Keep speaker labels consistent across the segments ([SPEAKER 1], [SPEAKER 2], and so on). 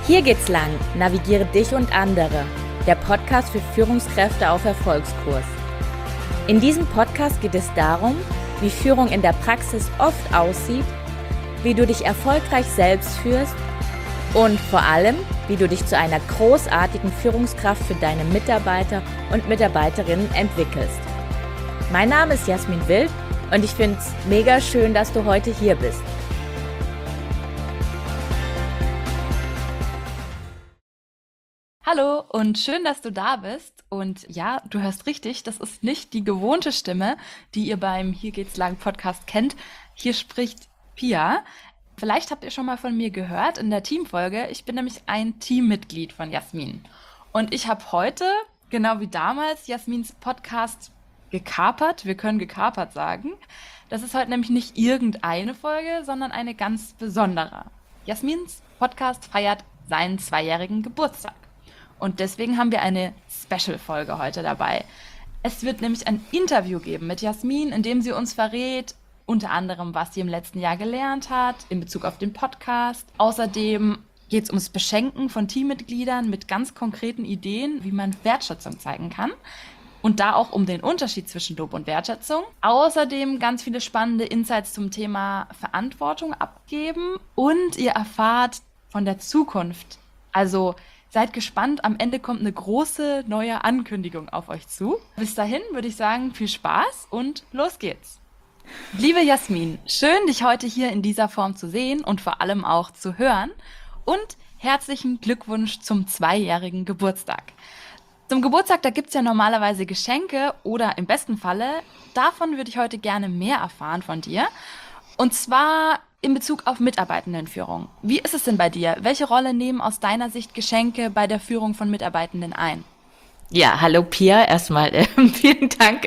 [SPEAKER 1] Hier geht's lang, navigiere dich und andere. Der Podcast für Führungskräfte auf Erfolgskurs. In diesem Podcast geht es darum, wie Führung in der Praxis oft aussieht, wie du dich erfolgreich selbst führst und vor allem, wie du dich zu einer großartigen Führungskraft für deine Mitarbeiter und Mitarbeiterinnen entwickelst. Mein Name ist Jasmin Wild und ich finde es mega schön, dass du heute hier bist.
[SPEAKER 2] Hallo und schön, dass du da bist. Und ja, du hörst richtig, das ist nicht die gewohnte Stimme, die ihr beim Hier geht's lang Podcast kennt. Hier spricht Pia. Vielleicht habt ihr schon mal von mir gehört in der Teamfolge. Ich bin nämlich ein Teammitglied von Jasmin. Und ich habe heute, genau wie damals, Jasmins Podcast gekapert. Wir können gekapert sagen. Das ist heute nämlich nicht irgendeine Folge, sondern eine ganz besondere. Jasmins Podcast feiert seinen 2-jährigen Geburtstag. Und deswegen haben wir eine Special-Folge heute dabei. Es wird nämlich ein Interview geben mit Jasmin, in dem sie uns verrät, unter anderem, was sie im letzten Jahr gelernt hat, in Bezug auf den Podcast. Außerdem geht es ums Beschenken von Teammitgliedern mit ganz konkreten Ideen, wie man Wertschätzung zeigen kann. Und da auch um den Unterschied zwischen Lob und Wertschätzung. Außerdem ganz viele spannende Insights zum Thema Verantwortung abgeben. Und ihr erfahrt von der Zukunft. Also seid gespannt, am Ende kommt eine große neue Ankündigung auf euch zu. Bis dahin würde ich sagen, viel Spaß und los geht's. Liebe Jasmin, schön, dich heute hier in dieser Form zu sehen und vor allem auch zu hören. Und herzlichen Glückwunsch zum 2-jährigen Geburtstag. Zum Geburtstag, da gibt's ja normalerweise Geschenke oder im besten Falle, davon würde ich heute gerne mehr erfahren von dir. Und zwar in Bezug auf Mitarbeitendenführung. Wie ist es denn bei dir? Welche Rolle nehmen aus deiner Sicht Geschenke bei der Führung von Mitarbeitenden ein?
[SPEAKER 1] Ja, hallo Pia, erstmal vielen Dank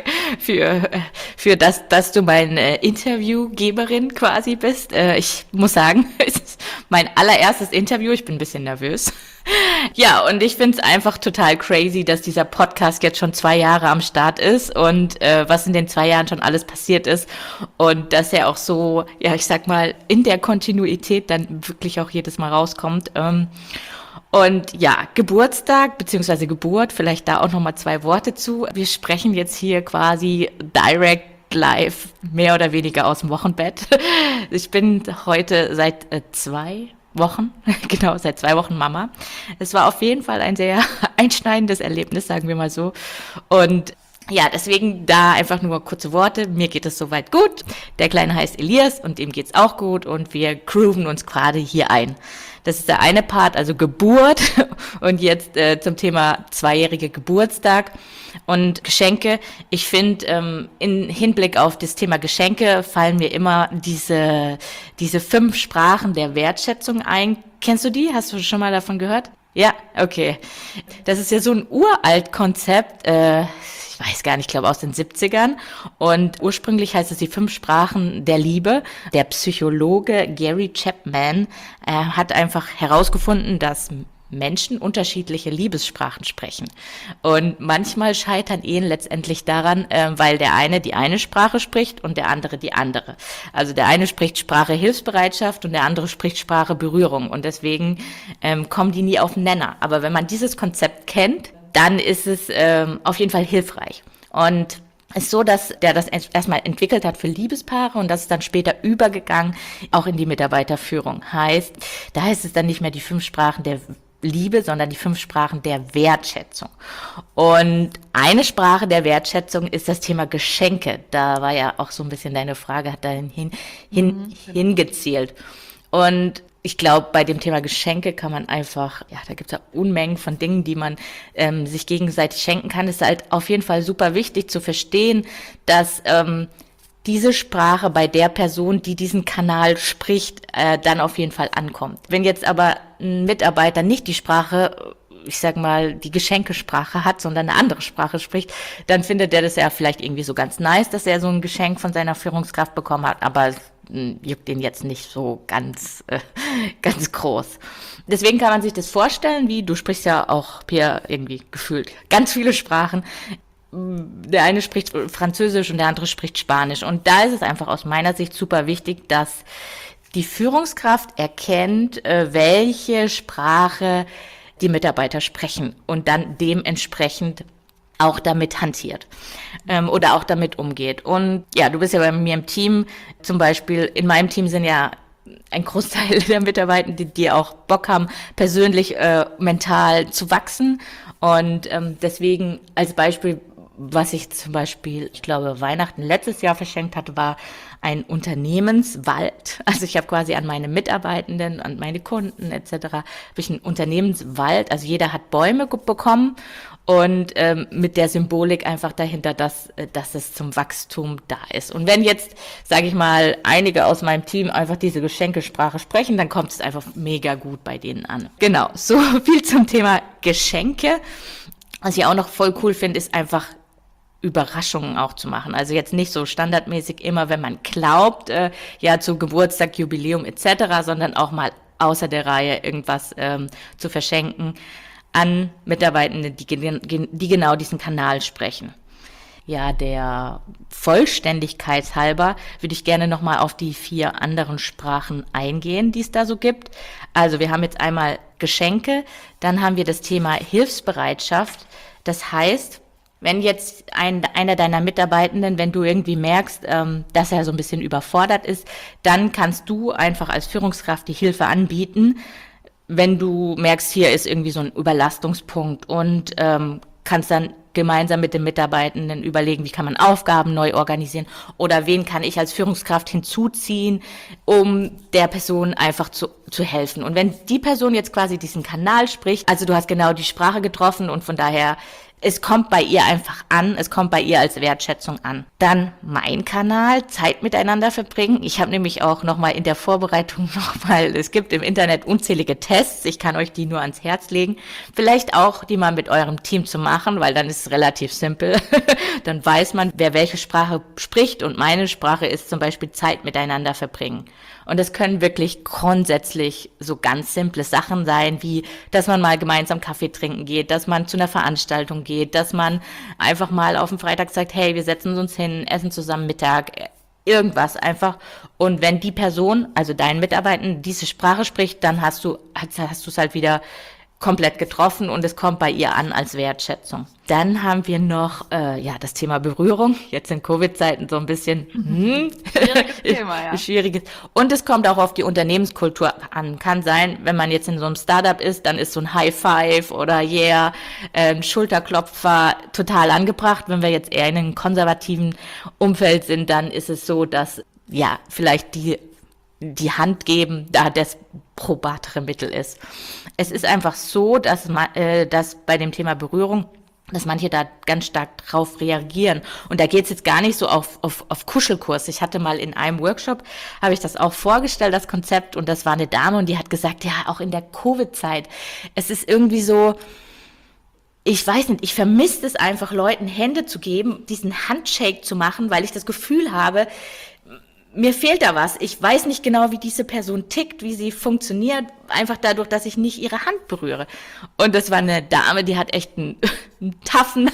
[SPEAKER 1] für das, dass du meine Interviewgeberin quasi bist. Ich muss sagen, es ist mein allererstes Interview, ich bin ein bisschen nervös. Ja, und ich finde es einfach total crazy, dass dieser Podcast jetzt schon 2 Jahre am Start ist und was in den 2 Jahren schon alles passiert ist und dass er auch so, ja, ich sag mal, in der Kontinuität dann wirklich auch jedes Mal rauskommt. Und ja, Geburtstag bzw. Geburt, vielleicht da auch nochmal 2 Worte zu. Wir sprechen jetzt hier quasi direct live, mehr oder weniger aus dem Wochenbett. Ich bin heute seit 2 Wochen, genau, seit 2 Wochen Mama. Es war auf jeden Fall ein sehr einschneidendes Erlebnis, sagen wir mal so. Und ja, deswegen da einfach nur kurze Worte. Mir geht es soweit gut. Der Kleine heißt Elias und ihm geht's auch gut und wir grooven uns gerade hier ein. Das ist der eine Part, also Geburt und jetzt zum Thema 2-jährige Geburtstag und Geschenke. Ich finde, in Hinblick auf das Thema Geschenke fallen mir immer diese 5 Sprachen der Wertschätzung ein. Kennst du die? Hast du schon mal davon gehört? Ja, okay. Das ist ja so ein uralt Konzept, ich weiß gar nicht, ich glaube aus den 70ern. Und ursprünglich heißt es die 5 Sprachen der Liebe. Der Psychologe Gary Chapman hat einfach herausgefunden, dass Menschen unterschiedliche Liebessprachen sprechen. Und manchmal scheitern Ehen letztendlich daran, weil der eine die eine Sprache spricht und der andere die andere. Also der eine spricht Sprache Hilfsbereitschaft und der andere spricht Sprache Berührung. Und deswegen kommen die nie auf den Nenner. Aber wenn man dieses Konzept kennt, dann ist es auf jeden Fall hilfreich. Und es ist so, dass der das erstmal entwickelt hat für Liebespaare und das ist dann später übergegangen, auch in die Mitarbeiterführung. Da heißt es dann nicht mehr die 5 Sprachen der Liebe, sondern die 5 Sprachen der Wertschätzung. Und eine Sprache der Wertschätzung ist das Thema Geschenke. Da war ja auch so ein bisschen deine Frage, hat da hingezielt. Und ich glaube, bei dem Thema Geschenke kann man einfach, ja, da gibt es ja Unmengen von Dingen, die man sich gegenseitig schenken kann. Es ist halt auf jeden Fall super wichtig zu verstehen, dass diese Sprache bei der Person, die diesen Kanal spricht, dann auf jeden Fall ankommt. Wenn jetzt aber ein Mitarbeiter nicht die Sprache, ich sag mal, die Geschenkesprache hat, sondern eine andere Sprache spricht, dann findet er das ja vielleicht irgendwie so ganz nice, dass er so ein Geschenk von seiner Führungskraft bekommen hat, aber juckt den jetzt nicht so ganz groß. Deswegen kann man sich das vorstellen, wie du sprichst ja auch, Pia, irgendwie gefühlt ganz viele Sprachen. Der eine spricht Französisch und der andere spricht Spanisch. Und da ist es einfach aus meiner Sicht super wichtig, dass Die Führungskraft erkennt, welche Sprache die Mitarbeiter sprechen und dann dementsprechend auch damit hantiert oder auch damit umgeht. Und ja, du bist ja bei mir im Team, zum Beispiel in meinem Team sind ja ein Großteil der Mitarbeiter, die auch Bock haben, persönlich mental zu wachsen. Und deswegen als Beispiel, was ich zum Beispiel, ich glaube, Weihnachten letztes Jahr verschenkt hatte, war ein Unternehmenswald. Also ich habe quasi an meine Mitarbeitenden, an meine Kunden etc. habe ich einen Unternehmenswald. Also jeder hat Bäume bekommen und mit der Symbolik einfach dahinter, dass es zum Wachstum da ist. Und wenn jetzt, sage ich mal, einige aus meinem Team einfach diese Geschenkesprache sprechen, dann kommt es einfach mega gut bei denen an. Genau, so viel zum Thema Geschenke. Was ich auch noch voll cool finde, ist einfach Überraschungen auch zu machen. Also jetzt nicht so standardmäßig immer, wenn man glaubt, ja zu Geburtstag, Jubiläum etc., sondern auch mal außer der Reihe irgendwas zu verschenken an Mitarbeitende, die genau diesen Kanal sprechen. Ja, der Vollständigkeit halber würde ich gerne nochmal auf die 4 anderen Sprachen eingehen, die es da so gibt. Also wir haben jetzt einmal Geschenke, dann haben wir das Thema Hilfsbereitschaft. Das heißt, wenn jetzt einer deiner Mitarbeitenden, wenn du irgendwie merkst, dass er so ein bisschen überfordert ist, dann kannst du einfach als Führungskraft die Hilfe anbieten, wenn du merkst, hier ist irgendwie so ein Überlastungspunkt und kannst dann gemeinsam mit den Mitarbeitenden überlegen, wie kann man Aufgaben neu organisieren oder wen kann ich als Führungskraft hinzuziehen, um der Person einfach zu helfen. Und wenn die Person jetzt quasi diesen Kanal spricht, also du hast genau die Sprache getroffen und von daher, es kommt bei ihr einfach an, es kommt bei ihr als Wertschätzung an. Dann mein Kanal, Zeit miteinander verbringen. Ich habe nämlich auch nochmal in der Vorbereitung es gibt im Internet unzählige Tests, ich kann euch die nur ans Herz legen. Vielleicht auch die mal mit eurem Team zu machen, weil dann ist es relativ simpel. Dann weiß man, wer welche Sprache spricht und meine Sprache ist zum Beispiel Zeit miteinander verbringen. Und das können wirklich grundsätzlich so ganz simple Sachen sein, wie, dass man mal gemeinsam Kaffee trinken geht, dass man zu einer Veranstaltung geht, dass man einfach mal auf dem Freitag sagt, hey, wir setzen uns hin, essen zusammen Mittag, irgendwas einfach. Und wenn die Person, also dein Mitarbeiter, diese Sprache spricht, dann hast du es halt wieder komplett getroffen und es kommt bei ihr an als Wertschätzung. Dann haben wir noch das Thema Berührung. Jetzt in Covid-Zeiten so ein bisschen
[SPEAKER 2] Schwieriges Thema, ja.
[SPEAKER 1] Schwieriges. Und es kommt auch auf die Unternehmenskultur an. Kann sein, wenn man jetzt in so einem Startup ist, dann ist so ein High Five oder Schulterklopfer total angebracht. Wenn wir jetzt eher in einem konservativen Umfeld sind, dann ist es so, dass ja vielleicht die Hand geben, da das probatere Mittel ist. Es ist einfach so, dass bei dem Thema Berührung, dass manche da ganz stark drauf reagieren. Und da geht's jetzt gar nicht so auf Kuschelkurs. Ich hatte mal in einem Workshop, habe ich das auch vorgestellt, das Konzept, und das war eine Dame und die hat gesagt, ja, auch in der Covid-Zeit, es ist irgendwie so, ich weiß nicht, ich vermisse es einfach, Leuten Hände zu geben, diesen Handshake zu machen, weil ich das Gefühl habe, mir fehlt da was. Ich weiß nicht genau, wie diese Person tickt, wie sie funktioniert, einfach dadurch, dass ich nicht ihre Hand berühre. Und das war eine Dame, die hat echt einen taffen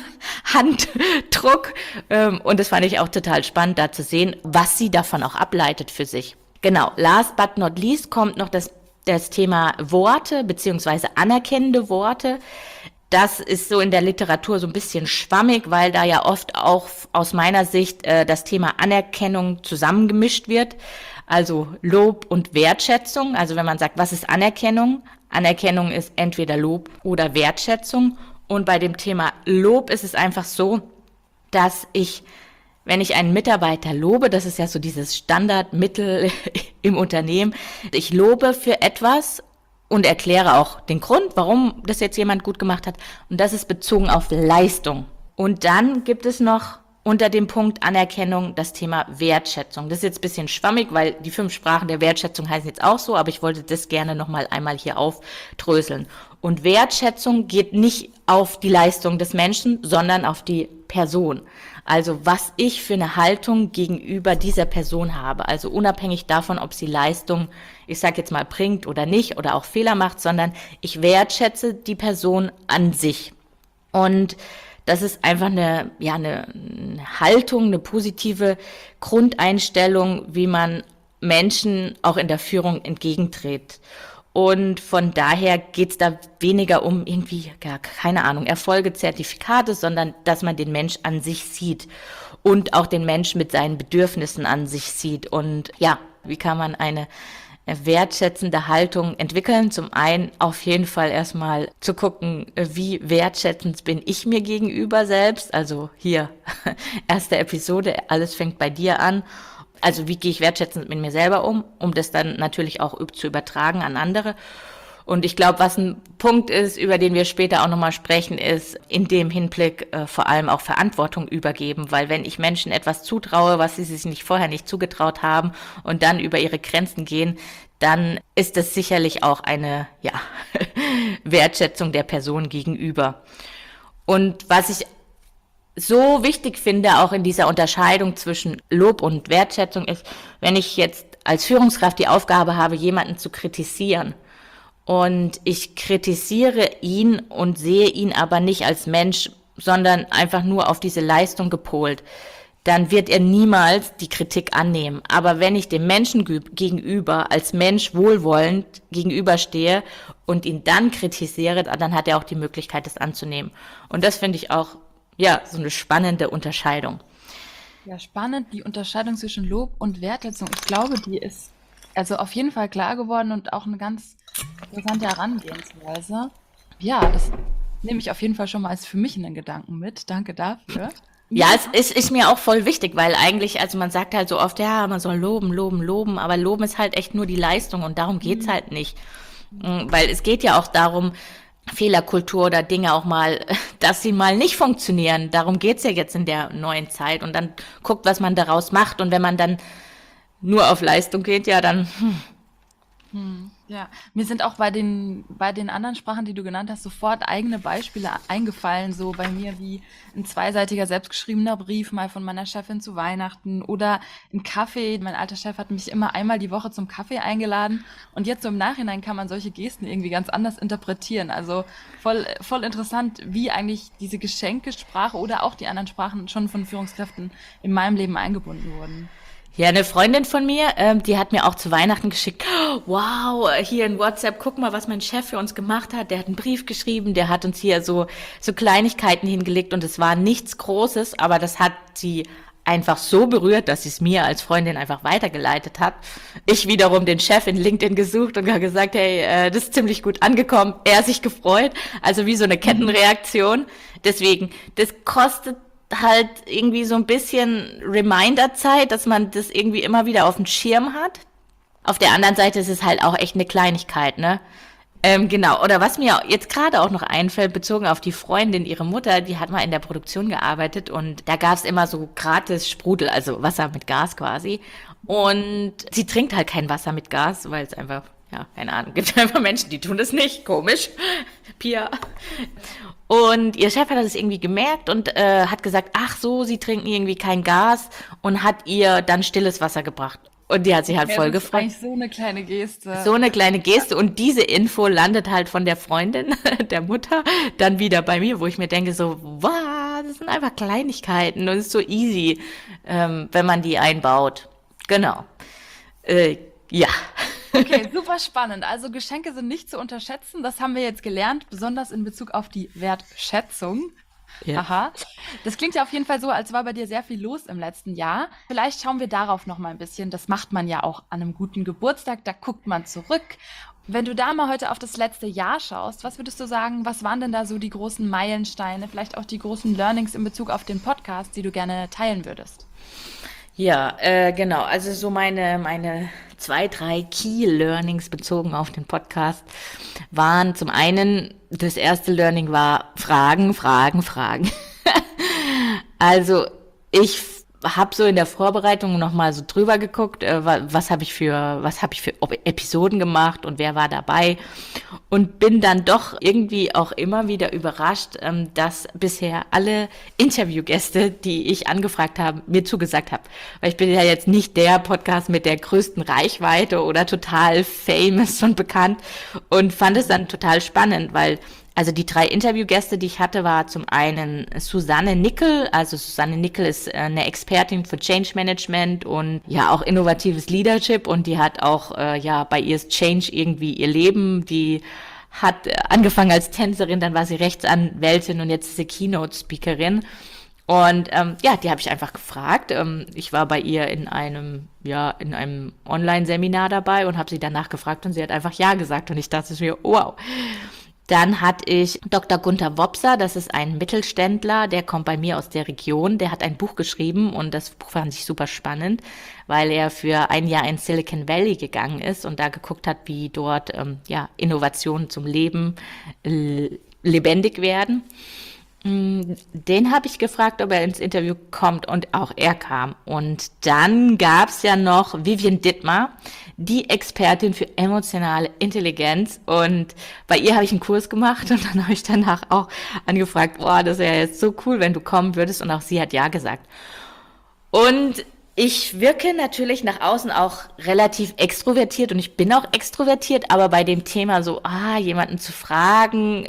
[SPEAKER 1] Handdruck. Und das fand ich auch total spannend, da zu sehen, was sie davon auch ableitet für sich. Genau, last but not least kommt noch das Thema Worte, beziehungsweise anerkennende Worte. Das ist so in der Literatur so ein bisschen schwammig, weil da ja oft auch aus meiner Sicht das Thema Anerkennung zusammengemischt wird. Also Lob und Wertschätzung. Also wenn man sagt, was ist Anerkennung? Anerkennung ist entweder Lob oder Wertschätzung. Und bei dem Thema Lob ist es einfach so, dass wenn ich einen Mitarbeiter lobe, das ist ja so dieses Standardmittel im Unternehmen, ich lobe für etwas und erkläre auch den Grund, warum das jetzt jemand gut gemacht hat. Und das ist bezogen auf Leistung. Und dann gibt es noch unter dem Punkt Anerkennung das Thema Wertschätzung. Das ist jetzt ein bisschen schwammig, weil die 5 Sprachen der Wertschätzung heißen jetzt auch so, aber ich wollte das gerne nochmal einmal hier aufdröseln. Und Wertschätzung geht nicht auf die Leistung des Menschen, sondern auf die Person. Also was ich für eine Haltung gegenüber dieser Person habe. Also unabhängig davon, ob sie Leistung, ich sage jetzt mal, bringt oder nicht oder auch Fehler macht, sondern ich wertschätze die Person an sich. Und das ist einfach eine Haltung, eine positive Grundeinstellung, wie man Menschen auch in der Führung entgegentritt. Und von daher geht's da weniger um irgendwie, ja, keine Ahnung, Erfolge, Zertifikate, sondern dass man den Mensch an sich sieht und auch den Mensch mit seinen Bedürfnissen an sich sieht. Und ja, wie kann man eine wertschätzende Haltung entwickeln? Zum einen auf jeden Fall erstmal zu gucken, wie wertschätzend bin ich mir gegenüber selbst. Also hier, erste Episode, alles fängt bei dir an. Also wie gehe ich wertschätzend mit mir selber um das dann natürlich auch zu übertragen an andere. Und ich glaube, was ein Punkt ist, über den wir später auch nochmal sprechen, ist in dem Hinblick vor allem auch Verantwortung übergeben. Weil wenn ich Menschen etwas zutraue, was sie sich vorher nicht zugetraut haben und dann über ihre Grenzen gehen, dann ist das sicherlich auch eine Wertschätzung der Person gegenüber. Und was ich so wichtig finde, auch in dieser Unterscheidung zwischen Lob und Wertschätzung ist, wenn ich jetzt als Führungskraft die Aufgabe habe, jemanden zu kritisieren und ich kritisiere ihn und sehe ihn aber nicht als Mensch, sondern einfach nur auf diese Leistung gepolt, dann wird er niemals die Kritik annehmen. Aber wenn ich dem Menschen gegenüber als Mensch wohlwollend gegenüberstehe und ihn dann kritisiere, dann hat er auch die Möglichkeit, das anzunehmen. Und das finde ich auch so eine spannende Unterscheidung.
[SPEAKER 2] Ja, spannend, die Unterscheidung zwischen Lob und Wertschätzung. Ich glaube, die ist also auf jeden Fall klar geworden und auch eine ganz interessante Herangehensweise. Ja, das nehme ich auf jeden Fall schon mal als für mich einen Gedanken mit. Danke dafür.
[SPEAKER 1] Ja, es ist mir auch voll wichtig, weil eigentlich, also man sagt halt so oft, ja, man soll loben, loben, loben, aber loben ist halt echt nur die Leistung und darum geht's halt nicht. Weil es geht ja auch darum, Fehlerkultur oder Dinge auch mal, dass sie mal nicht funktionieren. Darum geht's ja jetzt in der neuen Zeit. Und dann guckt, was man daraus macht. Und wenn man dann nur auf Leistung geht, ja, dann
[SPEAKER 2] Ja, mir sind auch bei den anderen Sprachen, die du genannt hast, sofort eigene Beispiele eingefallen, so bei mir wie ein zweiseitiger selbstgeschriebener Brief mal von meiner Chefin zu Weihnachten oder ein Kaffee. Mein alter Chef hat mich immer einmal die Woche zum Kaffee eingeladen und jetzt so im Nachhinein kann man solche Gesten irgendwie ganz anders interpretieren. Also voll interessant, wie eigentlich diese Geschenkesprache oder auch die anderen Sprachen schon von Führungskräften in meinem Leben eingebunden wurden.
[SPEAKER 1] ja, eine Freundin von mir, die hat mir auch zu Weihnachten geschickt, wow, hier in WhatsApp, guck mal, was mein Chef für uns gemacht hat. Der hat einen Brief geschrieben, der hat uns hier so Kleinigkeiten hingelegt und es war nichts Großes, aber das hat sie einfach so berührt, dass sie es mir als Freundin einfach weitergeleitet hat. Ich wiederum den Chef in LinkedIn gesucht und gesagt, hey, das ist ziemlich gut angekommen. Er hat sich gefreut, also wie so eine Kettenreaktion. Deswegen, das kostet halt irgendwie so ein bisschen Reminder-Zeit, dass man das irgendwie immer wieder auf dem Schirm hat. Auf der anderen Seite ist es halt auch echt eine Kleinigkeit, ne? Genau. Oder was mir jetzt gerade auch noch einfällt, bezogen auf die Freundin, ihre Mutter, die hat mal in der Produktion gearbeitet und da gab's immer so gratis Sprudel, also Wasser mit Gas quasi. Und sie trinkt halt kein Wasser mit Gas, weil es einfach, ja, keine Ahnung, gibt einfach Menschen, die tun das nicht. Komisch. Pia. Und ihr Chef hat das irgendwie gemerkt und hat gesagt, ach so, sie trinken irgendwie kein Gas und hat ihr dann stilles Wasser gebracht. Und die hat sich halt
[SPEAKER 2] Ja,
[SPEAKER 1] voll
[SPEAKER 2] das ist
[SPEAKER 1] gefreut.
[SPEAKER 2] eigentlich so eine kleine Geste.
[SPEAKER 1] So eine kleine Geste und diese Info landet halt von der Freundin, der Mutter, dann wieder bei mir, wo ich mir denke so, wow, das sind einfach Kleinigkeiten und es ist so easy, wenn man die einbaut. Genau. Ja.
[SPEAKER 2] Okay, super spannend. Also Geschenke sind nicht zu unterschätzen. Das haben wir jetzt gelernt, besonders in Bezug auf die Wertschätzung.
[SPEAKER 1] Ja.
[SPEAKER 2] Aha. Das klingt ja auf jeden Fall so, als war bei dir sehr viel los im letzten Jahr. Vielleicht schauen wir darauf noch mal ein bisschen. Das macht man ja auch an einem guten Geburtstag. Da guckt man zurück. Wenn du da mal heute auf das letzte Jahr schaust, was würdest du sagen, was waren denn da so die großen Meilensteine, vielleicht auch die großen Learnings in Bezug auf den Podcast, die du gerne teilen würdest?
[SPEAKER 1] Ja, genau. Also so meine 2, 3 Key Learnings bezogen auf den Podcast waren zum einen, das erste Learning war Fragen, Fragen, Fragen. Also ich habe so in der Vorbereitung nochmal so drüber geguckt, was habe ich für Episoden gemacht und wer war dabei und bin dann doch irgendwie auch immer wieder überrascht, dass bisher alle Interviewgäste, die ich angefragt habe, mir zugesagt haben. Weil ich bin ja jetzt nicht der Podcast mit der größten Reichweite oder total famous und bekannt und fand es dann total spannend, weil Also die 3 Interviewgäste, die ich hatte, war zum einen Susanne Nickel. Also Susanne Nickel ist eine Expertin für Change Management und ja auch innovatives Leadership, und die hat auch ja bei ihr ist Change irgendwie ihr Leben. Die hat angefangen als Tänzerin, dann war sie Rechtsanwältin und jetzt ist sie Keynote-Speakerin. Und ja, die habe ich einfach gefragt. Ich war bei ihr in einem Online-Seminar dabei und habe sie danach gefragt, und sie hat einfach ja gesagt, und ich dachte mir, wow. Dann hatte ich Dr. Gunther Wopser, das ist ein Mittelständler, der kommt bei mir aus der Region, der hat ein Buch geschrieben, und das Buch fand ich super spannend, weil er für ein Jahr in Silicon Valley gegangen ist und da geguckt hat, wie dort ja, Innovationen zum Leben lebendig werden. Den habe ich gefragt, ob er ins Interview kommt, und auch er kam. Und dann gab's ja noch Vivian Dittmar, die Expertin für emotionale Intelligenz. Und bei ihr habe ich einen Kurs gemacht, und dann habe ich danach auch angefragt, boah, das wäre jetzt so cool, wenn du kommen würdest. Und auch sie hat ja gesagt. Und ich wirke natürlich nach außen auch relativ extrovertiert, und ich bin auch extrovertiert, aber bei dem Thema so, jemanden zu fragen,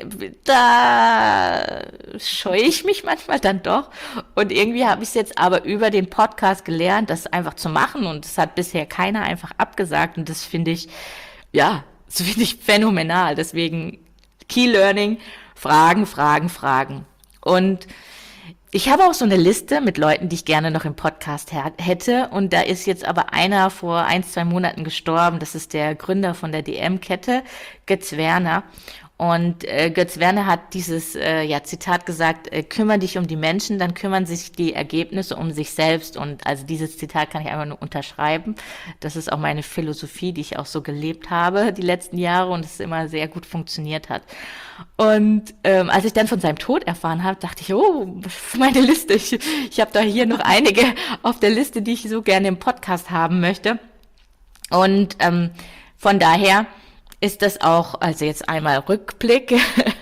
[SPEAKER 1] da scheue ich mich manchmal dann doch. Und irgendwie habe ich es jetzt aber über den Podcast gelernt, das einfach zu machen, und das hat bisher keiner einfach abgesagt, und das finde ich, ja, das finde ich phänomenal. Deswegen Key Learning, Fragen, Fragen, Fragen. Und ich habe auch so eine Liste mit Leuten, die ich gerne noch im Podcast hätte. Und da ist jetzt aber einer vor 1, 2 Monaten gestorben. Das ist der Gründer von der DM-Kette, Götz Werner. Und Götz Werner hat dieses Zitat gesagt, kümmere dich um die Menschen, dann kümmern sich die Ergebnisse um sich selbst. Und also dieses Zitat kann ich einfach nur unterschreiben. Das ist auch meine Philosophie, die ich auch so gelebt habe die letzten Jahre, und es immer sehr gut funktioniert hat. Und als ich dann von seinem Tod erfahren habe, dachte ich, oh, meine Liste. Ich habe da hier noch einige auf der Liste, die ich so gerne im Podcast haben möchte. Und von daher ist das auch, also jetzt einmal Rückblick,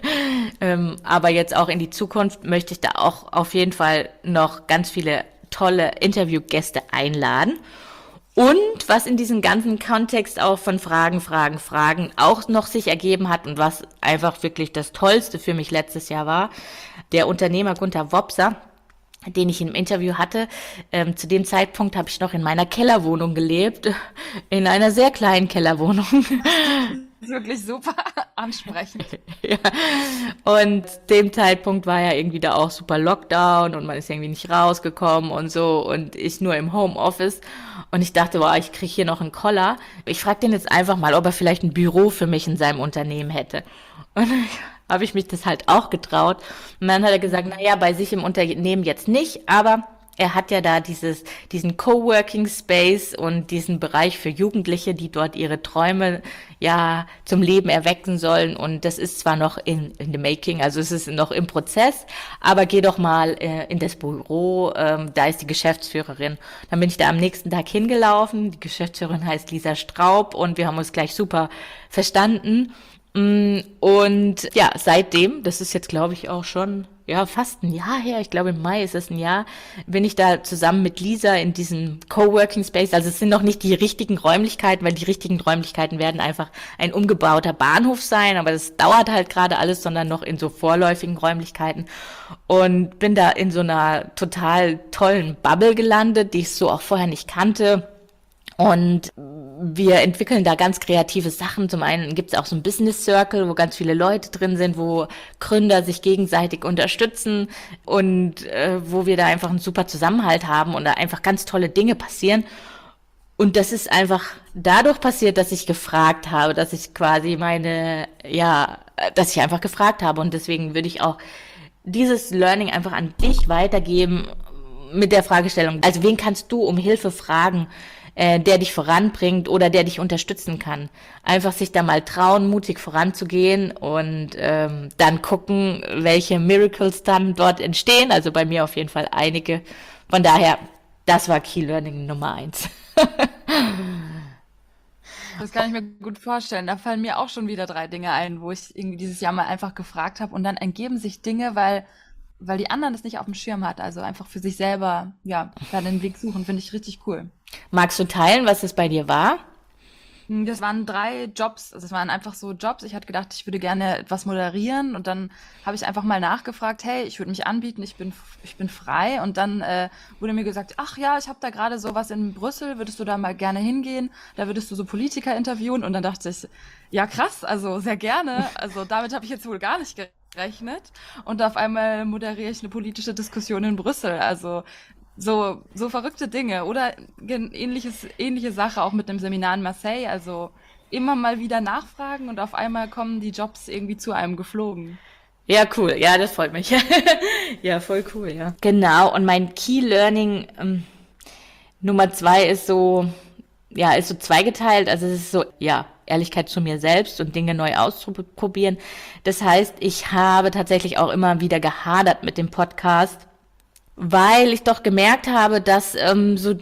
[SPEAKER 1] aber jetzt auch in die Zukunft möchte ich da auch auf jeden Fall noch ganz viele tolle Interviewgäste einladen. Und was in diesem ganzen Kontext auch von Fragen, Fragen, Fragen auch noch sich ergeben hat, und was einfach wirklich das Tollste für mich letztes Jahr war, der Unternehmer Gunther Wopser, den ich im Interview hatte. Zu dem Zeitpunkt habe ich noch in meiner Kellerwohnung gelebt, in einer sehr kleinen Kellerwohnung.
[SPEAKER 2] Wirklich super ansprechend.
[SPEAKER 1] Ja. Und dem Zeitpunkt war ja irgendwie da auch super Lockdown, und man ist irgendwie nicht rausgekommen und so, und ich nur im Homeoffice. Und ich dachte, boah, ich kriege hier noch einen Koller. Ich frage den jetzt einfach mal, ob er vielleicht ein Büro für mich in seinem Unternehmen hätte. Und dann habe ich mich das halt auch getraut. Und dann hat er gesagt, naja, bei sich im Unternehmen jetzt nicht, aber er hat ja da diesen Coworking Space und diesen Bereich für Jugendliche, die dort ihre Träume ja zum Leben erwecken sollen. Und das ist zwar noch in the making, also es ist noch im Prozess, aber geh doch mal in das Büro, da ist die Geschäftsführerin. Dann bin ich da am nächsten Tag hingelaufen. Die Geschäftsführerin heißt Lisa Straub, und wir haben uns gleich super verstanden. Und ja, seitdem, das ist jetzt glaube ich auch schon ja fast ein Jahr her, ich glaube im Mai ist es ein Jahr, bin ich da zusammen mit Lisa in diesem Coworking Space. Also es sind noch nicht die richtigen Räumlichkeiten, weil die richtigen Räumlichkeiten werden einfach ein umgebauter Bahnhof sein, aber das dauert halt gerade alles, sondern noch in so vorläufigen Räumlichkeiten, und bin da in so einer total tollen Bubble gelandet, die ich so auch vorher nicht kannte. Und wir entwickeln da ganz kreative Sachen. Zum einen gibt es auch so ein Business Circle, wo ganz viele Leute drin sind, wo Gründer sich gegenseitig unterstützen, und wo wir da einfach einen super Zusammenhalt haben und da einfach ganz tolle Dinge passieren. Und das ist einfach dadurch passiert, dass ich gefragt habe, dass ich quasi dass ich einfach gefragt habe. Und deswegen würde ich auch dieses Learning einfach an dich weitergeben mit der Fragestellung. Also wen kannst du um Hilfe fragen, der dich voranbringt oder der dich unterstützen kann. Einfach sich da mal trauen, mutig voranzugehen, und dann gucken, welche Miracles dann dort entstehen. Also bei mir auf jeden Fall einige. Von daher, das war Key Learning Nummer 1.
[SPEAKER 2] Das kann ich mir gut vorstellen. Da fallen mir auch schon wieder 3 Dinge ein, wo ich irgendwie dieses Jahr mal einfach gefragt habe, und dann ergeben sich Dinge, weil die anderen das nicht auf dem Schirm hat. Also einfach für sich selber, ja, da den Weg suchen, finde ich richtig cool.
[SPEAKER 1] Magst du teilen, was es bei dir war?
[SPEAKER 2] Das waren 3 Jobs, also es waren einfach so Jobs. Ich hatte gedacht, ich würde gerne etwas moderieren und dann habe ich einfach mal nachgefragt, hey, ich würde mich anbieten, ich bin frei und dann wurde mir gesagt, ach ja, ich habe da gerade sowas in Brüssel, würdest du da mal gerne hingehen? Da würdest du so Politiker interviewen und dann dachte ich, ja krass, also sehr gerne, also damit habe ich jetzt wohl gar nicht gerechnet und auf einmal moderiere ich eine politische Diskussion in Brüssel, also so verrückte Dinge oder ähnliche Sache auch mit dem Seminar in Marseille. Also immer mal wieder nachfragen und auf einmal kommen die Jobs irgendwie zu einem geflogen.
[SPEAKER 1] Ja, cool. Ja, das freut mich. Ja, voll cool, ja. Genau. Und mein Key Learning Nummer 2 ist so, ja, ist so zweigeteilt. Also es ist so, ja, Ehrlichkeit zu mir selbst und Dinge neu auszuprobieren. Das heißt, ich habe tatsächlich auch immer wieder gehadert mit dem Podcast, weil ich doch gemerkt habe, dass so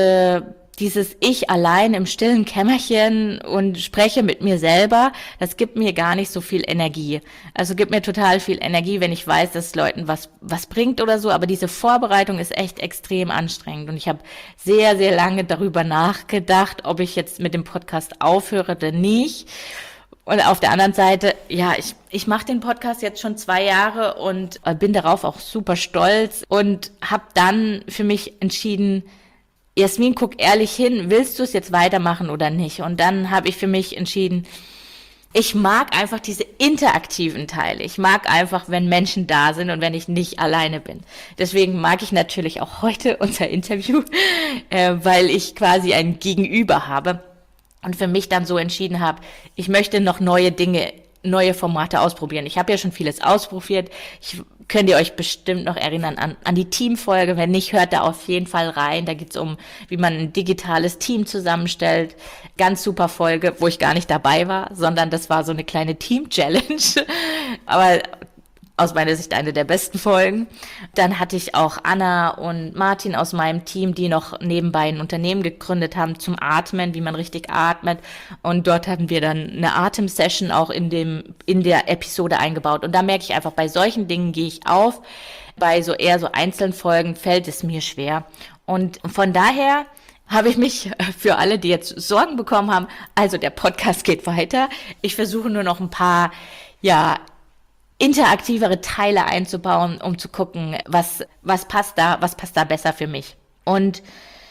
[SPEAKER 1] dieses Ich allein im stillen Kämmerchen und spreche mit mir selber, das gibt mir gar nicht so viel Energie. Also gibt mir total viel Energie, wenn ich weiß, dass es Leuten was bringt oder so, aber diese Vorbereitung ist echt extrem anstrengend und ich habe sehr, sehr lange darüber nachgedacht, ob ich jetzt mit dem Podcast aufhöre oder nicht. Und auf der anderen Seite, ja, ich mache den Podcast jetzt schon 2 Jahre und bin darauf auch super stolz und habe dann für mich entschieden, Jasmin, guck ehrlich hin, willst du es jetzt weitermachen oder nicht? Und dann habe ich für mich entschieden, ich mag einfach diese interaktiven Teile. Ich mag einfach, wenn Menschen da sind und wenn ich nicht alleine bin. Deswegen mag ich natürlich auch heute unser Interview, weil ich quasi ein Gegenüber habe. Und für mich dann so entschieden habe, ich möchte noch neue Dinge, neue Formate ausprobieren. Ich habe ja schon vieles ausprobiert. Könnt ihr euch bestimmt noch erinnern an die Teamfolge. Wenn nicht, hört da auf jeden Fall rein. Da geht's um, wie man ein digitales Team zusammenstellt. Ganz super Folge, wo ich gar nicht dabei war, sondern das war so eine kleine Team-Challenge. Aber aus meiner Sicht eine der besten Folgen. Dann hatte ich auch Anna und Martin aus meinem Team, die noch nebenbei ein Unternehmen gegründet haben zum Atmen, wie man richtig atmet. Und dort hatten wir dann eine Atemsession auch in der Episode eingebaut. Und da merke ich einfach, bei solchen Dingen gehe ich auf. Bei so eher so einzelnen Folgen fällt es mir schwer. Und von daher habe ich mich für alle, die jetzt Sorgen bekommen haben, also der Podcast geht weiter. Ich versuche nur noch ein paar, ja, interaktivere Teile einzubauen, um zu gucken, was passt da besser für mich. Und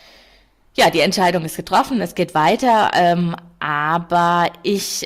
[SPEAKER 1] ja, die Entscheidung ist getroffen, es geht weiter, aber ich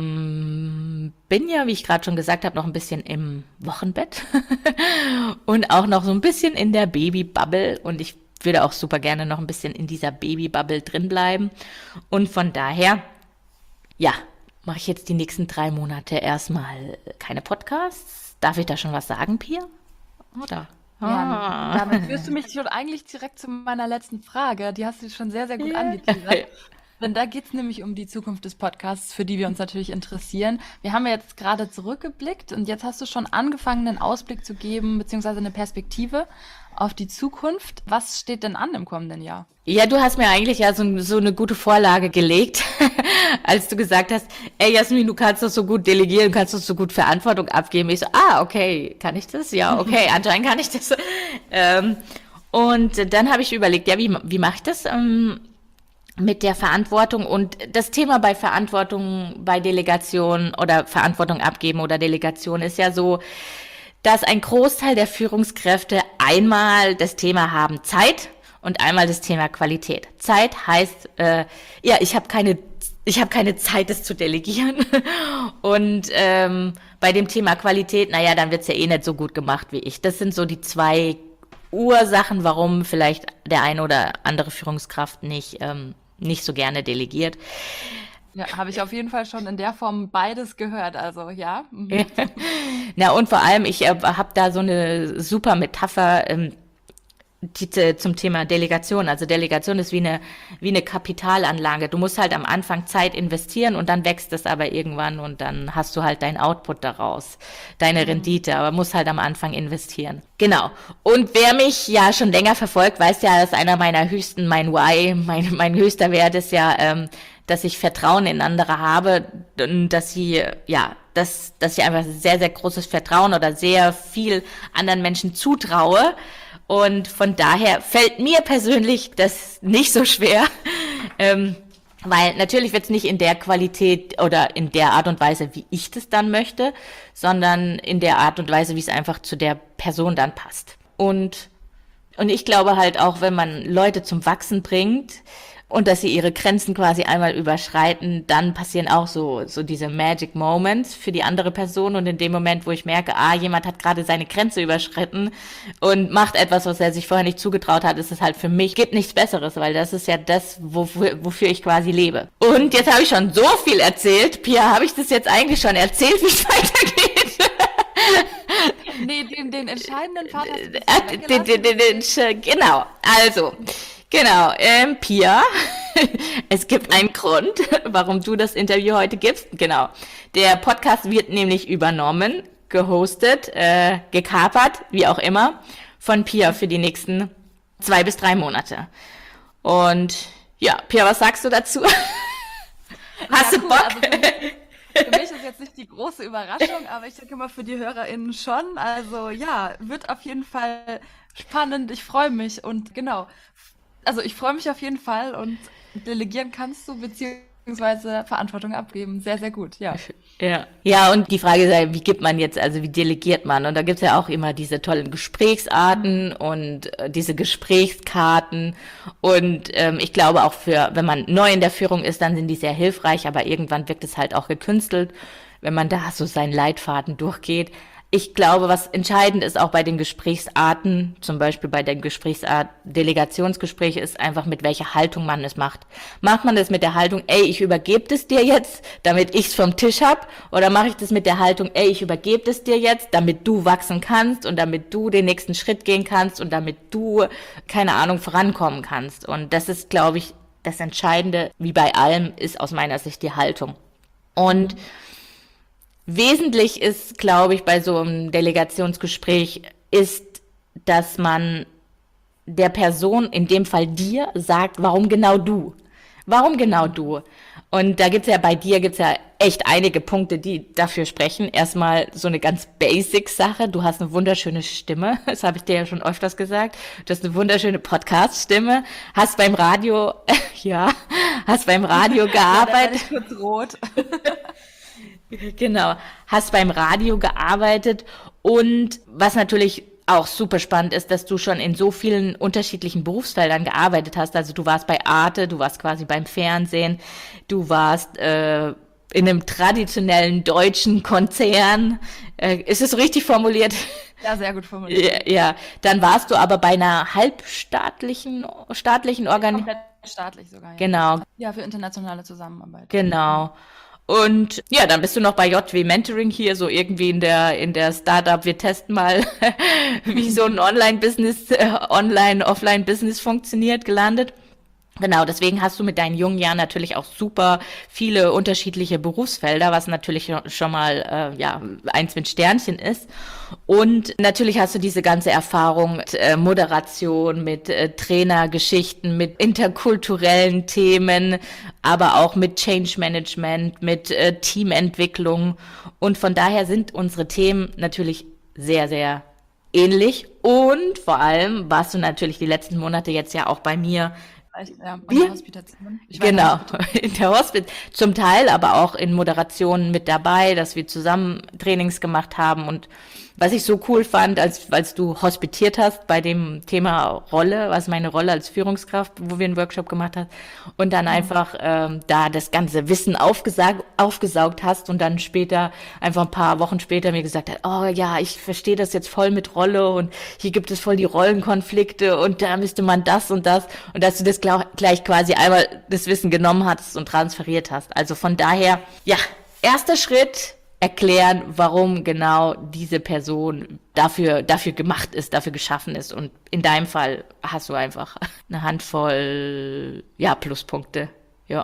[SPEAKER 1] bin ja, wie ich gerade schon gesagt habe, noch ein bisschen im Wochenbett und auch noch so ein bisschen in der Babybubble und ich würde auch super gerne noch ein bisschen in dieser Babybubble drin bleiben und von daher, ja, mache ich jetzt die nächsten 3 Monate erstmal keine Podcasts. Darf ich da schon was sagen, Pia? Oder?
[SPEAKER 2] Ja, damit führst du mich schon eigentlich direkt zu meiner letzten Frage. Die hast du schon sehr, sehr gut
[SPEAKER 1] Ja.
[SPEAKER 2] angeteasert. Denn da geht es nämlich um die Zukunft des Podcasts, für die wir uns natürlich interessieren. Wir haben ja jetzt gerade zurückgeblickt und jetzt hast du schon angefangen, einen Ausblick zu geben, beziehungsweise eine Perspektive auf die Zukunft. Was steht denn an im kommenden Jahr?
[SPEAKER 1] Ja, du hast mir eigentlich ja so eine gute Vorlage gelegt, als du gesagt hast, ey Jasmin, du kannst das so gut delegieren, du kannst das so gut Verantwortung abgeben. Ich so, okay, kann ich das? Ja, okay, anscheinend kann ich das. Und dann habe ich überlegt, ja, wie mache ich das mit der Verantwortung? Und das Thema bei Verantwortung, bei Delegation oder Verantwortung abgeben oder Delegation ist ja so, dass ein Großteil der Führungskräfte einmal das Thema haben Zeit und einmal das Thema Qualität. Zeit heißt, ja, ich habe keine Zeit, das zu delegieren. Und bei dem Thema Qualität, naja, dann wird's ja eh nicht so gut gemacht wie ich. Das sind so die 2 Ursachen, warum vielleicht der eine oder andere Führungskraft nicht so gerne delegiert.
[SPEAKER 2] Ja, habe ich auf jeden Fall schon in der Form beides gehört. Also ja. Mhm.
[SPEAKER 1] Na und vor allem, ich habe da so eine super Metapher zum Thema Delegation. Also Delegation ist wie eine Kapitalanlage. Du musst halt am Anfang Zeit investieren und dann wächst es aber irgendwann und dann hast du halt dein Output daraus, deine Rendite, aber musst halt am Anfang investieren. Genau. Und wer mich ja schon länger verfolgt, weiß ja, dass einer meiner mein Why, mein höchster Wert ist ja, dass ich Vertrauen in andere habe, dass ich einfach sehr, sehr großes Vertrauen oder sehr viel anderen Menschen zutraue. Und von daher fällt mir persönlich das nicht so schwer, Weil natürlich wird es nicht in der Qualität oder in der Art und Weise, wie ich das dann möchte, sondern in der Art und Weise, wie es einfach zu der Person dann passt. Und ich glaube halt auch, wenn man Leute zum Wachsen bringt und dass sie ihre Grenzen quasi einmal überschreiten, dann passieren auch so diese Magic Moments für die andere Person. Und in dem Moment, wo ich merke, jemand hat gerade seine Grenze überschritten und macht etwas, was er sich vorher nicht zugetraut hat, ist es halt für mich, gibt nichts Besseres, weil das ist ja das, wofür ich quasi lebe. Und jetzt habe ich schon so viel erzählt. Pia, habe ich das jetzt eigentlich schon erzählt, wie es weitergeht?
[SPEAKER 2] Nee, den entscheidenden Part hast du weggelassen.
[SPEAKER 1] Genau, Pia, es gibt einen Grund, warum du das Interview heute gibst. Genau, der Podcast wird nämlich übernommen, gehostet, gekapert, wie auch immer, von Pia für die nächsten 2 bis 3 Monate. Und ja, Pia, was sagst du dazu? Hast du
[SPEAKER 2] Cool.
[SPEAKER 1] Bock?
[SPEAKER 2] Also für mich ist jetzt nicht die große Überraschung, aber ich denke mal für die HörerInnen schon. Also ja, wird auf jeden Fall spannend. Ich freue mich und genau. Also ich freue mich auf jeden Fall und delegieren kannst du beziehungsweise Verantwortung abgeben. Sehr, sehr gut, ja.
[SPEAKER 1] Ja, und die Frage ist ja, wie delegiert man? Und da gibt's ja auch immer diese tollen Gesprächsarten und diese Gesprächskarten. Und ich glaube auch wenn man neu in der Führung ist, dann sind die sehr hilfreich, aber irgendwann wirkt es halt auch gekünstelt, wenn man da so seinen Leitfaden durchgeht. Ich glaube, was entscheidend ist auch bei den Gesprächsarten, zum Beispiel bei der Gesprächsart Delegationsgespräch, ist einfach, mit welcher Haltung man es macht. Macht man das mit der Haltung, ich übergebe das dir jetzt, damit ich's vom Tisch hab? Oder mache ich das mit der Haltung, ich übergebe das dir jetzt, damit du wachsen kannst und damit du den nächsten Schritt gehen kannst und damit du, keine Ahnung, vorankommen kannst? Und das ist, glaube ich, das Entscheidende, wie bei allem, ist aus meiner Sicht die Haltung. Und wesentlich ist, glaube ich, bei so einem Delegationsgespräch, ist, dass man der Person, in dem Fall dir, sagt, warum genau du? Warum genau du? Und da bei dir gibt's ja echt einige Punkte, die dafür sprechen. Erstmal so eine ganz Basic-Sache. Du hast eine wunderschöne Stimme. Das habe ich dir ja schon öfters gesagt. Du hast eine wunderschöne Podcast-Stimme. Hast beim Radio, hast beim Radio gearbeitet.
[SPEAKER 2] Ja, da werde ich kurz rot.
[SPEAKER 1] Genau, hast beim Radio gearbeitet und was natürlich auch super spannend ist, dass du schon in so vielen unterschiedlichen Berufsfeldern gearbeitet hast. Also du warst bei Arte, du warst quasi beim Fernsehen, du warst in einem traditionellen deutschen Konzern. Ist es so richtig formuliert?
[SPEAKER 2] Ja, sehr gut formuliert.
[SPEAKER 1] Ja, dann warst du aber bei einer staatlichen Organisation.
[SPEAKER 2] Komplett staatlich sogar, ja.
[SPEAKER 1] Genau,
[SPEAKER 2] Ja, für internationale Zusammenarbeit.
[SPEAKER 1] genau. Und ja, dann bist du noch bei JW Mentoring hier, so irgendwie in der Startup. Wir testen mal, wie so ein Online-Offline-Business funktioniert, gelandet. Genau, deswegen hast du mit deinen jungen Jahren natürlich auch super viele unterschiedliche Berufsfelder, was natürlich schon mal eins mit Sternchen ist. Und natürlich hast du diese ganze Erfahrung mit Moderation, mit Trainergeschichten, mit interkulturellen Themen, aber auch mit Change Management, mit Teamentwicklung. Und von daher sind unsere Themen natürlich sehr, sehr ähnlich. Und vor allem warst du natürlich die letzten Monate jetzt ja auch bei mir.
[SPEAKER 2] Ja, in der Hospitation.
[SPEAKER 1] Genau, in der Hospiz, zum Teil, aber auch in Moderationen mit dabei, dass wir zusammen Trainings gemacht haben. Und was ich so cool fand, als du hospitiert hast bei dem Thema Rolle, was meine Rolle als Führungskraft, wo wir einen Workshop gemacht haben, und dann einfach da das ganze Wissen aufgesaugt hast und dann später, einfach ein paar Wochen später mir gesagt hast, oh ja, ich verstehe das jetzt voll mit Rolle und hier gibt es voll die Rollenkonflikte und da müsste man das und dass du das gleich quasi einmal das Wissen genommen hast und transferiert hast. Also von daher, ja, erster Schritt, erklären, warum genau diese Person dafür gemacht ist, dafür geschaffen ist. Und in deinem Fall hast du einfach eine Handvoll, Pluspunkte. Ja.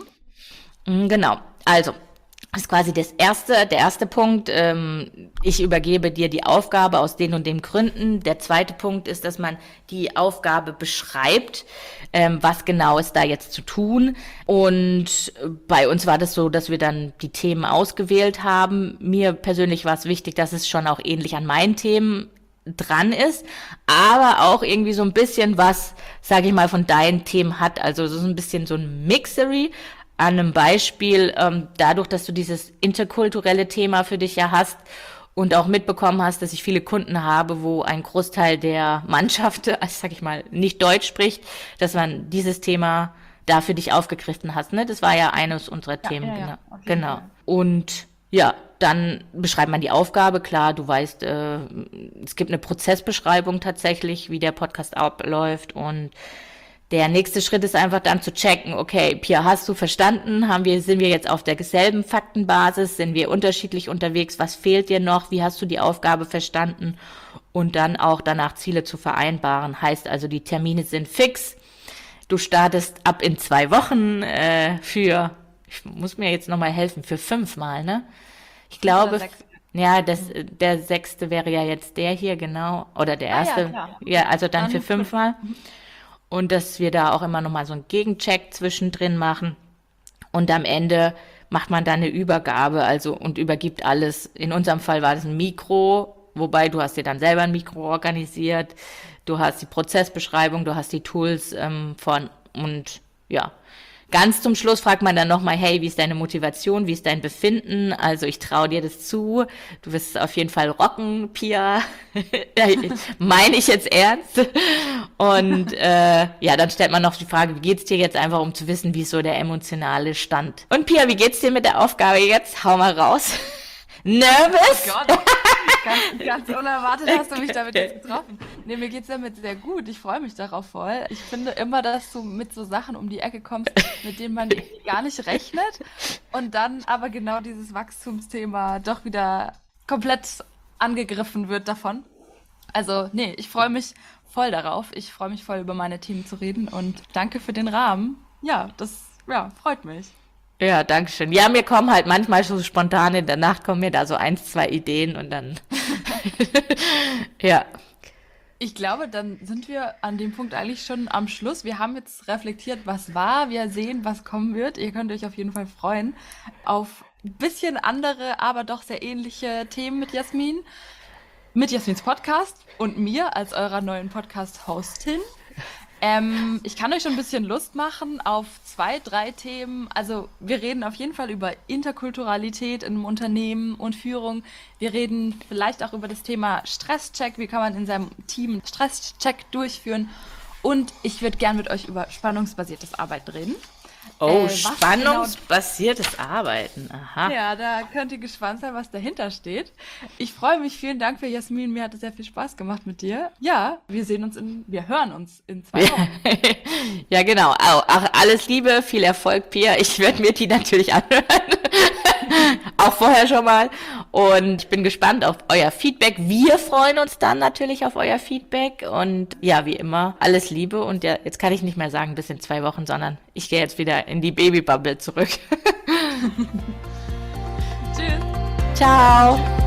[SPEAKER 1] Genau. Also, das ist quasi der erste Punkt. Ich übergebe dir die Aufgabe aus den und den Gründen. Der zweite Punkt ist, dass man die Aufgabe beschreibt, was genau ist da jetzt zu tun. Und bei uns war das so, dass wir dann die Themen ausgewählt haben. Mir persönlich war es wichtig, dass es schon auch ähnlich an meinen Themen dran ist, aber auch irgendwie so ein bisschen was, sage ich mal, von deinen Themen hat. Also so ein bisschen so ein Mixery. An einem Beispiel, dadurch, dass du dieses interkulturelle Thema für dich ja hast und auch mitbekommen hast, dass ich viele Kunden habe, wo ein Großteil der Mannschaft, also sag ich mal, nicht Deutsch spricht, dass man dieses Thema da für dich aufgegriffen hast. Ne? Das war ja eines unserer Themen.
[SPEAKER 2] Ja, auf jeden
[SPEAKER 1] Genau.
[SPEAKER 2] Fall.
[SPEAKER 1] Und ja, dann beschreibt man die Aufgabe. Klar, du weißt, es gibt eine Prozessbeschreibung tatsächlich, wie der Podcast abläuft, und der nächste Schritt ist einfach dann zu checken, okay, Pia, hast du verstanden? Sind wir jetzt auf derselben Faktenbasis? Sind wir unterschiedlich unterwegs? Was fehlt dir noch? Wie hast du die Aufgabe verstanden? Und dann auch danach Ziele zu vereinbaren. Heißt also, die Termine sind fix. Du startest ab in 2 Wochen ich muss mir jetzt nochmal helfen, für 5 Mal, ne? Ich glaube, ja, der 6. wäre ja jetzt der hier, genau. Oder der
[SPEAKER 2] Ja,
[SPEAKER 1] erste.
[SPEAKER 2] klar.
[SPEAKER 1] Ja, also dann für 5
[SPEAKER 2] 5.
[SPEAKER 1] Mal. Und dass wir da auch immer nochmal so einen Gegencheck zwischendrin machen. Und am Ende macht man dann eine Übergabe, also und übergibt alles. In unserem Fall war das ein Mikro, wobei du hast dir dann selber ein Mikro organisiert. Du hast die Prozessbeschreibung, du hast die Tools und ja. Ganz zum Schluss fragt man dann nochmal, hey, wie ist deine Motivation, wie ist dein Befinden? Also ich traue dir das zu, du wirst es auf jeden Fall rocken, Pia. Meine ich jetzt ernst. Und ja, dann stellt man noch die Frage, wie geht's dir jetzt, einfach um zu wissen, wie ist so der emotionale Stand. Und Pia, wie geht's dir mit der Aufgabe jetzt? Hau mal raus. Nervous?
[SPEAKER 2] Oh Gott, ganz unerwartet hast du mich damit jetzt getroffen. Nee, mir geht's damit sehr gut. Ich freue mich darauf voll. Ich finde immer, dass du mit so Sachen um die Ecke kommst, mit denen man gar nicht rechnet. Und dann aber genau dieses Wachstumsthema doch wieder komplett angegriffen wird davon. Also, nee, ich freue mich voll darauf. Ich freue mich voll, über meine Themen zu reden. Und danke für den Rahmen. Ja, das freut mich.
[SPEAKER 1] Ja, danke schön. Ja, mir kommen halt manchmal so spontan in der Nacht kommen mir da so 1, 2 Ideen und dann ja.
[SPEAKER 2] Ich glaube, dann sind wir an dem Punkt eigentlich schon am Schluss. Wir haben jetzt reflektiert, was war. Wir sehen, was kommen wird. Ihr könnt euch auf jeden Fall freuen auf ein bisschen andere, aber doch sehr ähnliche Themen mit Jasmin. Mit Jasmins Podcast und mir als eurer neuen Podcast-Hostin. Ich kann euch schon ein bisschen Lust machen auf 2, 3 Themen. Also wir reden auf jeden Fall über Interkulturalität in einem Unternehmen und Führung. Wir reden vielleicht auch über das Thema Stresscheck. Wie kann man in seinem Team einen Stresscheck durchführen? Und ich würde gern mit euch über spannungsbasiertes Arbeiten reden.
[SPEAKER 1] Oh,
[SPEAKER 2] Was
[SPEAKER 1] spannungsbasiertes Arbeiten. Aha.
[SPEAKER 2] Ja, da könnt ihr gespannt sein, was dahinter steht. Ich freue mich. Vielen Dank für Jasmin. Mir hat es sehr viel Spaß gemacht mit dir. Ja, wir hören uns in 2 Wochen.
[SPEAKER 1] Ja, genau. Auch alles Liebe, viel Erfolg, Pia. Ich werde mir die natürlich anhören. Auch vorher schon mal. Und ich bin gespannt auf euer Feedback. Wir freuen uns dann natürlich auf euer Feedback. Und ja, wie immer, alles Liebe. Und ja, jetzt kann ich nicht mehr sagen, bis in 2 Wochen, sondern ich gehe jetzt wieder in die Babybubble zurück.
[SPEAKER 2] Tschüss.
[SPEAKER 1] Ciao.